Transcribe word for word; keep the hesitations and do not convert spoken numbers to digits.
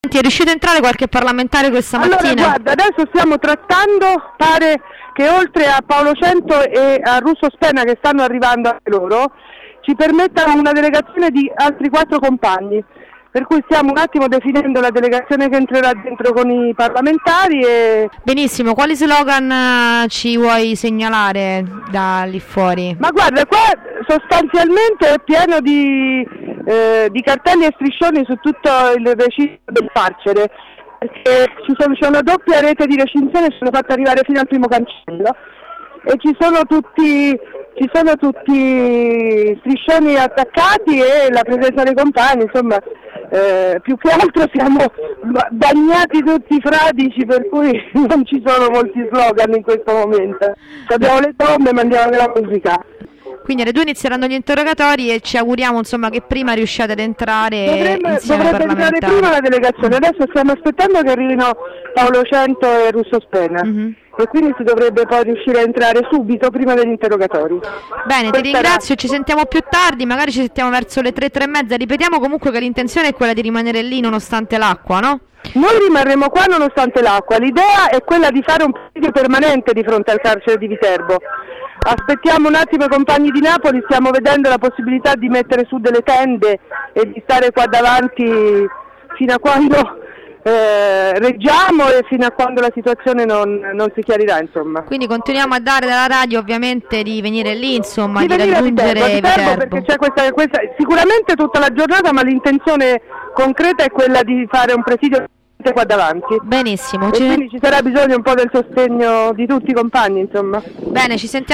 È riuscito a entrare qualche parlamentare questa mattina? Allora guarda, adesso stiamo trattando, pare che oltre a Paolo Cento e a Russo Spena che stanno arrivando anche loro, ci permettano una delegazione di altri quattro compagni, per cui stiamo un attimo definendo la delegazione che entrerà dentro con i parlamentari e... Benissimo, quali slogan ci vuoi segnalare da lì fuori? Ma guarda, qua sostanzialmente è pieno di, eh, di cartelli e striscioni su tutto il recinto del carcere, perché ci sono, c'è una doppia rete di recinzione, sono fatte arrivare fino al primo cancello e ci sono tutti... Ci sono tutti striscioni attaccati e la presenza dei compagni, insomma, eh, più che altro siamo bagnati tutti fradici, per cui non ci sono molti slogan in questo momento. Abbiamo le tombe, mandiamo della musica. Quindi alle due inizieranno gli interrogatori e ci auguriamo insomma che prima riusciate ad entrare Dovrebbe, insieme dovrebbe ai parlamentari. entrare prima la delegazione, adesso stiamo aspettando che arrivino Paolo Cento e Russo Spena. Mm-hmm. E quindi si dovrebbe poi riuscire a entrare subito prima degli interrogatori. Bene, Questa ti ringrazio, era... ci sentiamo più tardi, magari ci sentiamo verso le tre, tre e mezza. Ripetiamo comunque che l'intenzione è quella di rimanere lì nonostante l'acqua, no? Noi rimarremo qua nonostante l'acqua, l'idea è quella di fare un presidio permanente di fronte al carcere di Viterbo. Aspettiamo un attimo i compagni di Napoli, stiamo vedendo la possibilità di mettere su delle tende e di stare qua davanti fino a quando... Eh, reggiamo e fino a quando la situazione non, non si chiarirà, insomma. Quindi continuiamo a dare dalla radio ovviamente di venire lì, insomma, di, di raggiungere Viterbo, Viterbo, perché c'è questa, questa sicuramente tutta la giornata, ma l'intenzione concreta è quella di fare un presidio qua davanti. Benissimo, e ci... quindi ci sarà bisogno un po' del sostegno di tutti i compagni, insomma. Bene, ci sentiamo.